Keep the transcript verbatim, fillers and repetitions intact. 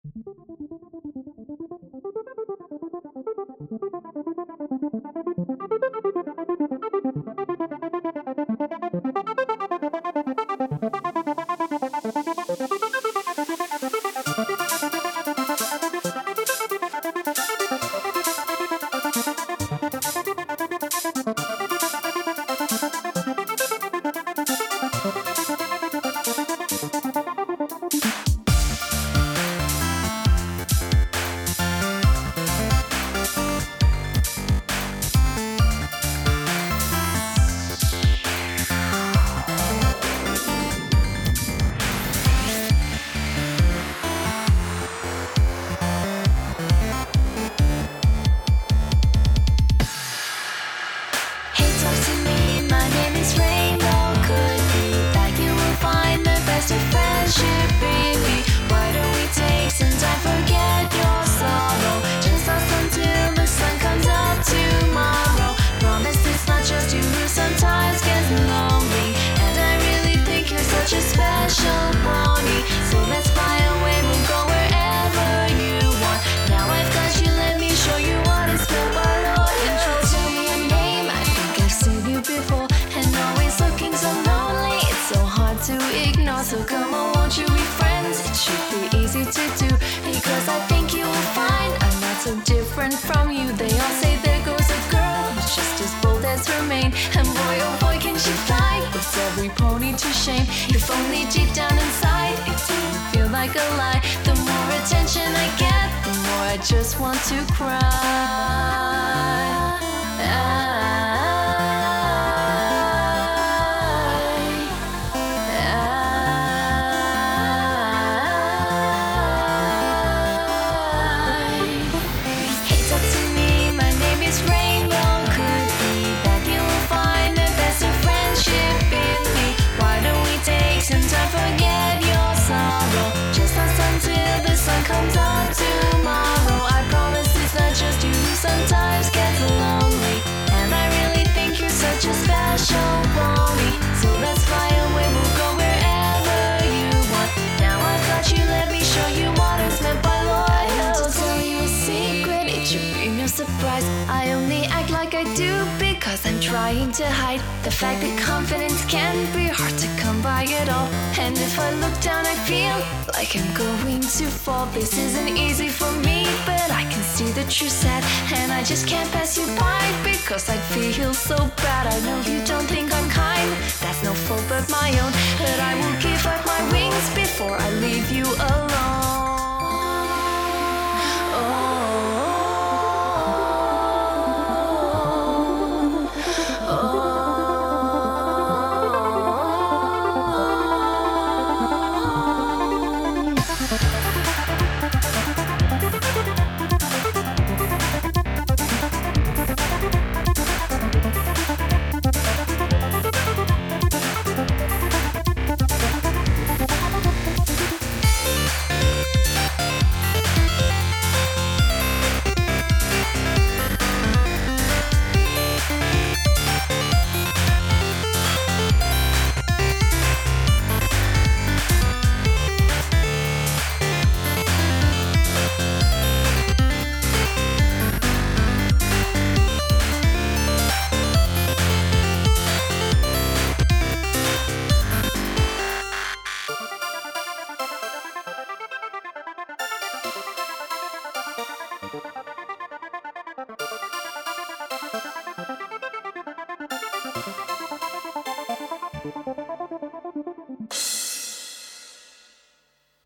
So come on, won't you be friends? It should be easy to do, because I think you will find I'm not so different from you. They all say there goes a girl who's just as bold as her mane, and boy oh boy can she fly, puts every pony to shame. If only deep down inside it didn't feel like a lie. The more attention I get, the more I just want to cry. I comes up tomorrow. I promise it's not just you who sometimes gets lonely, and I really think you're such a special pony. So let's fly away, we'll go wherever you want. Now I've got you, let me show you what is meant by loyalty. To tell you a secret, it should be no surprise. I only act like I do because I'm trying to hide the fact that confidence can be hard to come by at all. And if I look down, I feel like I'm going to fall. This isn't easy for me, but I can see that you're sad, and I just can't pass you by because I'd feel so bad. I know you don't think I'm kind, that's no fault but my own, but I will give up my wings before I leave you alone. Thank you.